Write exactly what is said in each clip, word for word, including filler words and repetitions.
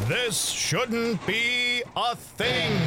This shouldn't be a thing.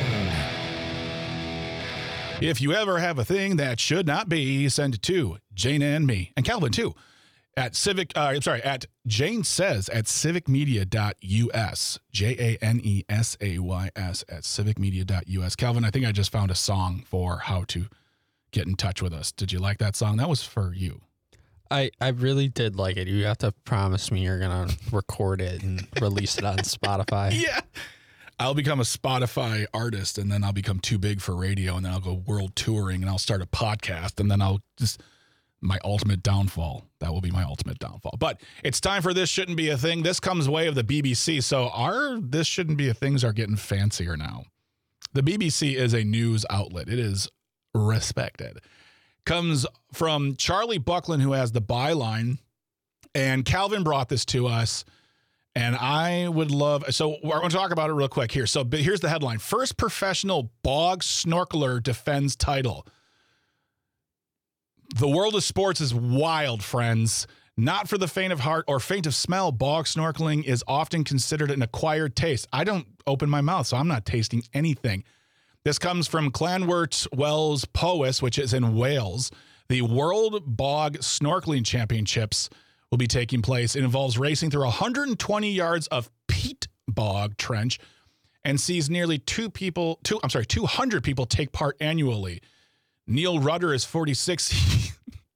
If you ever have a thing that should not be, send it to Jane and me, and Calvin too, at Civic, uh, I'm sorry, at Jane Says at civic media dot U S, J A N E S A Y S at civic media dot U S. Calvin, I think I just found a song for how to get in touch with us. Did you like that song? That was for you. I, I really did like it. You have to promise me you're going to record it and release it on Spotify. Yeah. I'll become a Spotify artist, and then I'll become too big for radio, and then I'll go world touring, and I'll start a podcast, and then I'll just, my ultimate downfall. That will be my ultimate downfall. But it's time for This Shouldn't Be a Thing. This comes way of the B B C, so our This Shouldn't Be a Things are getting fancier now. The B B C is a news outlet. It is respected. Comes from Charlie Buckland, who has the byline, and Calvin brought this to us, and I would love, so we're going to talk about it real quick here. So but here's the headline. First professional bog snorkeler defends title. The world of sports is wild, friends. Not for the faint of heart or faint of smell, bog snorkeling is often considered an acquired taste. I don't open my mouth, so I'm not tasting anything. This comes from Llanwrt Wells Powys, which is in Wales. The World Bog Snorkeling Championships will be taking place. It involves racing through one hundred twenty yards of peat bog trench and sees nearly two people, two, I'm sorry, two hundred people take part annually. Neil Rudder is forty-six.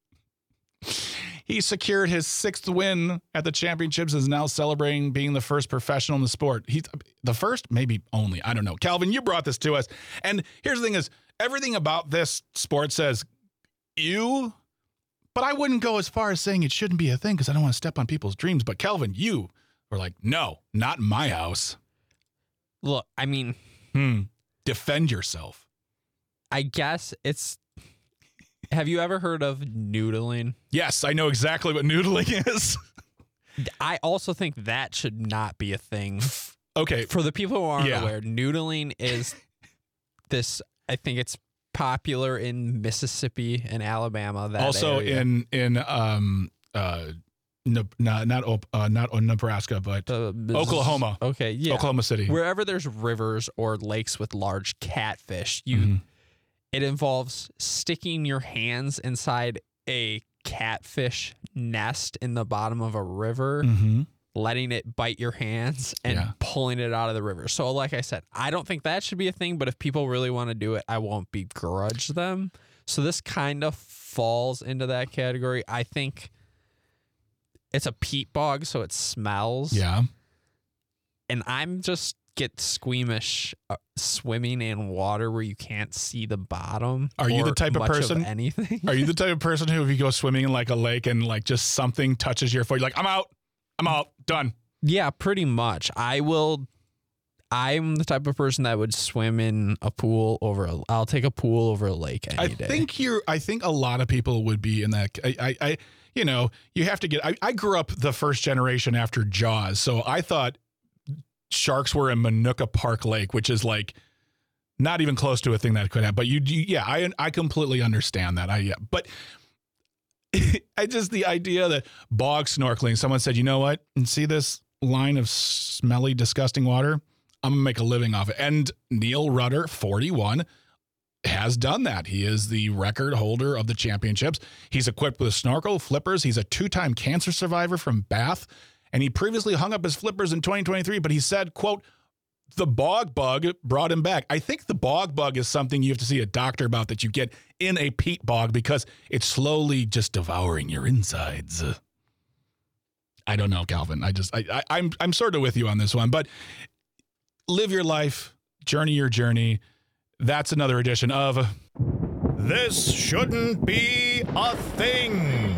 He secured his sixth win at the championships and is now celebrating being the first professional in the sport. He's the first, maybe only. I don't know. Calvin, you brought this to us. And here's the thing is, everything about this sport says you, but I wouldn't go as far as saying it shouldn't be a thing because I don't want to step on people's dreams. But Calvin, you were like, no, not in my house. Look, I mean, Hmm. Defend yourself. I guess it's, have you ever heard of noodling? Yes, I know exactly what noodling is. I also think that should not be a thing. Okay. For the people who aren't Yeah. aware, noodling is this, I think it's popular in Mississippi and Alabama. That also area. in in um uh ne- not not Op- uh, not Nebraska, but Uh, Oklahoma. Okay, yeah. Oklahoma City. Wherever there's rivers or lakes with large catfish, you Mhm. it involves sticking your hands inside a catfish nest in the bottom of a river, Mhm. letting it bite your hands and Yeah. pulling it out of the river. So like I said, I don't think that should be a thing, but if people really want to do it, I won't begrudge them. So this kind of falls into that category. I think it's a peat bog, so it smells. Yeah. And I'm just get squeamish uh, swimming in water where you can't see the bottom. Are you or the type of much person- anything? Are you the type of person who, if you go swimming in like a lake and like just something touches your foot, you're like, I'm out, I'm out, done. Yeah, pretty much. I will. I'm the type of person that would swim in a pool over. A, I'll take a pool over a lake any I day. think you're. I think a lot of people would be in that. I, I, I you know, you have to get. I, I grew up the first generation after Jaws, so I thought sharks were in Manuka Park Lake, which is like not even close to a thing that could happen. But you, you yeah, I, I completely understand that. I, yeah, but I just the idea that bog snorkeling. Someone said, you know what? And see this line of smelly, disgusting water. I'm gonna make a living off it. And Neil Rudder, forty-one. Has done that. He is the record holder of the championships. He's equipped with a snorkel, flippers. He's a two-time cancer survivor from Bath, and he previously hung up his flippers in twenty twenty-three, but he said, quote, the bog bug brought him back. I think the bog bug is something you have to see a doctor about that you get in a peat bog because it's slowly just devouring your insides. I don't know, Calvin. I just, I, I, I'm, I'm sort of with you on this one, but live your life, journey your journey. That's another edition of This Shouldn't Be a Thing.